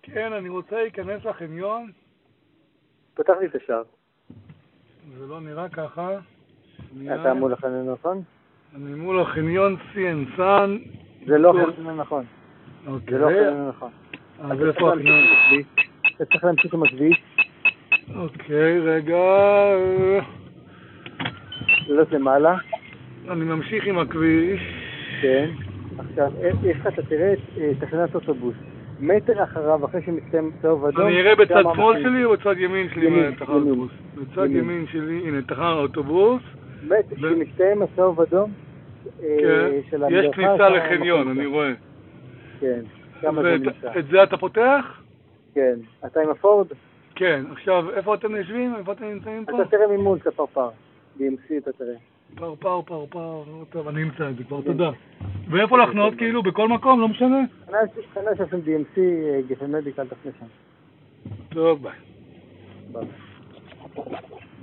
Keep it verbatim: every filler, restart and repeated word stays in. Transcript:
כן, אני רוצה להיכנס לחניון. פתח לי את השער. זה לא נראה ככה. אתה מול החניון נכון? אני מול החניון סיאנסן. זה לא חניון נכון. אוקיי. זה לא חניון נכון. אז איפה החניון? אתה צריך להמשיך עם הכביש. אוקיי, רגע. לעלות למעלה. אני ממשיך עם הכביש. כן. עכשיו, יש לך, אתה תראה את תחנת אוטובוס. מטר אחריו, אחרי שמסתיים צהוב אדום. אני אראה בצד שמאל שלי או בצד ימין שלי? ימין, תחנת אוטובוס. בצד ימין שלי, הנה, תחנת אוטובוס. כשמסתיים הצהוב אדום. כן, יש כניסה לחניון, אני רואה. כן, כמה זה נמצא. את זה אתה פותח? כן. אתה עם הפורד? כן. עכשיו, איפה אתם יושבים? איפה אתם נמצאים פה? אתה תראה ממול, זה פרפר. בי אם סי אתה תראה. פרפר, פרפר. טוב, אני אמצא את זה כבר, תודה. ואיפה לחנות? כאילו, בכל מקום? לא משנה? חנה שעושים בי אם סי, גפן מדיקל תפנה שם. טוב, ביי. ביי.